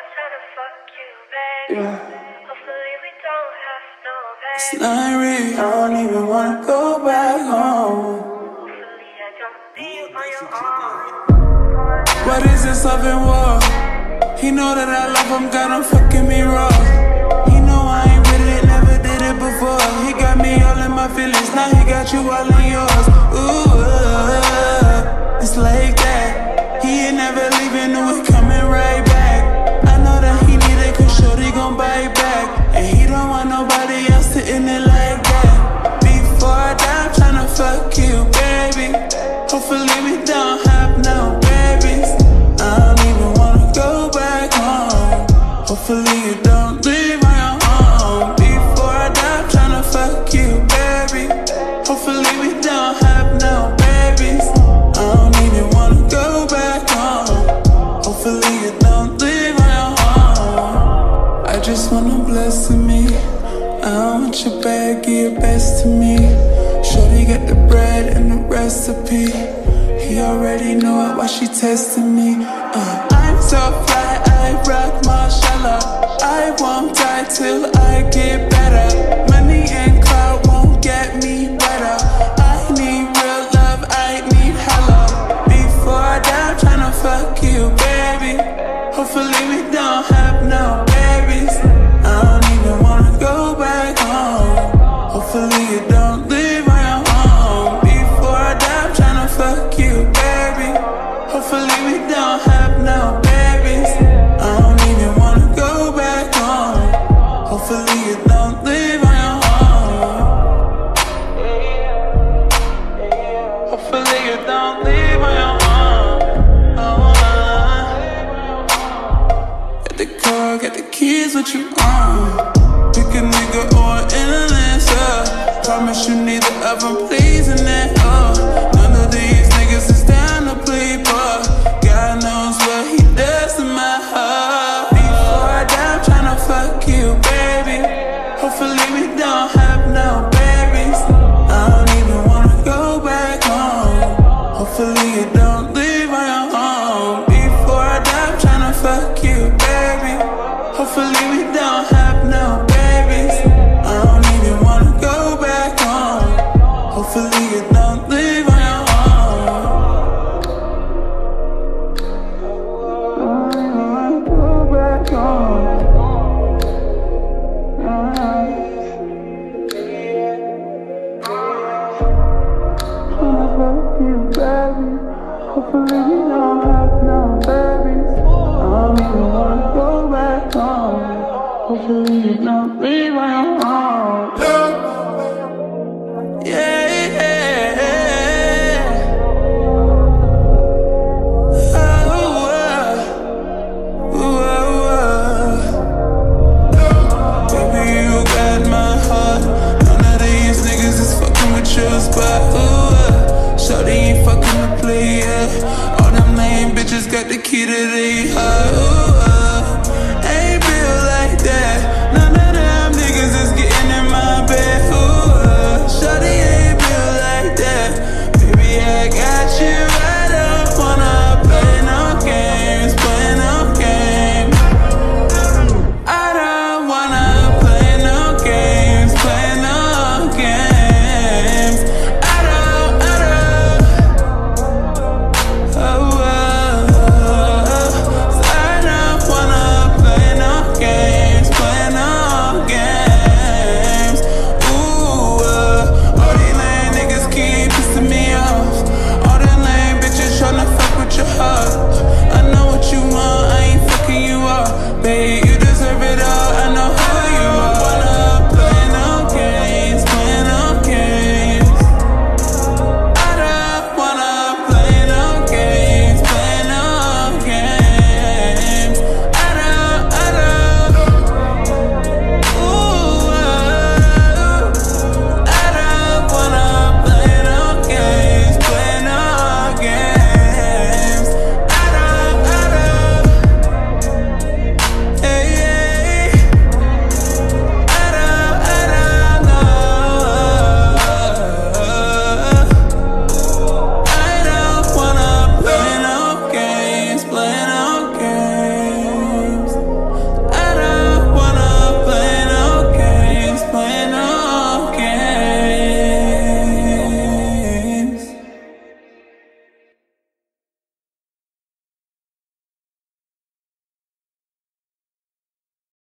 Yeah. It's not real, I don't even wanna go back home. What is this love and war? He know that I love him, got him fucking me raw. He know I ain't with it, never did it before. He got me all in my feelings, now he got you all in yours. Ooh, it's like that. He ain't never leaving, knew it coming right back. I know that he need it, cause shorty gon' bite back. And he don't want nobody else to end it like that. Before I die, I'm tryna fuck you, baby. Hopefully we don't have no babies. I don't even wanna go back home. Hopefully you don't leave my home. Before I die, I'm tryna fuck you, baby. Hopefully we don't have no babies. I don't even wanna go back home. Hopefully you don't leave my home. I just wanna bless me. I don't want your bag, give your best to me. Shorty got the bread and the recipe. He already know it while she testing me. I'm so fly, I rock mashallah. I won't die till I get better. Money and clout won't get me better. I need real love, I need hello. Before I die, I'm tryna fuck you, baby. Hopefully we don't have no babies. I don't even wanna go back home. Hopefully you don't leave my home. Before I die, I'm tryna fuck you, baby. Hopefully we don't have no babies. I don't even wanna go back home. Hopefully you don't leave my home. Hopefully you don't leave my home. Got the car, got the keys, what you on? Pick a nigga or an influencer. Promise you neither of them pleasing that, none of these niggas is down to play, but God knows what he does to my heart. Before I die, I'm tryna fuck you, baby. Hopefully we don't have no babies. I don't even wanna go back home. Hopefully you don't leave my home. Before I die, I'm tryna fuck you, baby. Hopefully we don't have no babies. I don't even wanna go back home. Hopefully you don't leave my home. I don't even wanna go back home. Tryna fuck you, baby. Hopefully we don't have no babies. I don't even wanna go back home. Hopefully you don't leave my home. Yeah, yeah. Baby, you got my heart. None of these niggas is fucking with your spot. Shawty ain't fucking the player. All them lame bitches got the key to their heart.